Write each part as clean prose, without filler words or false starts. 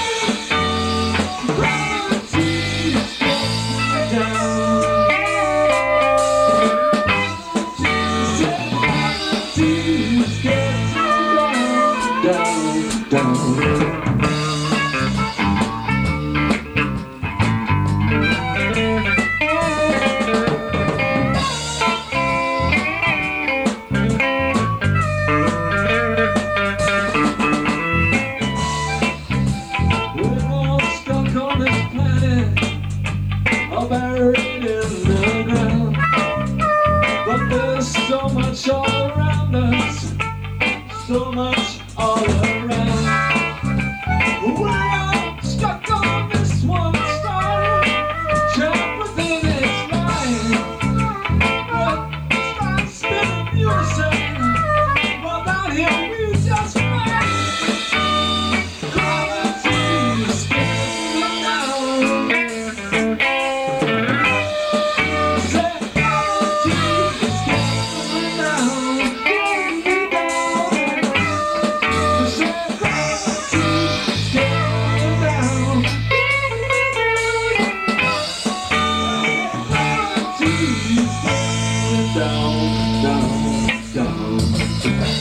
Buried in the ground, but there's so much all around us, so much all around. We're all stuck on this one star, trapped within its line. But start spinning yourself, well down here we just fly. Gravity is spinning down. Down, down, down.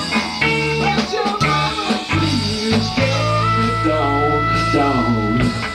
Down.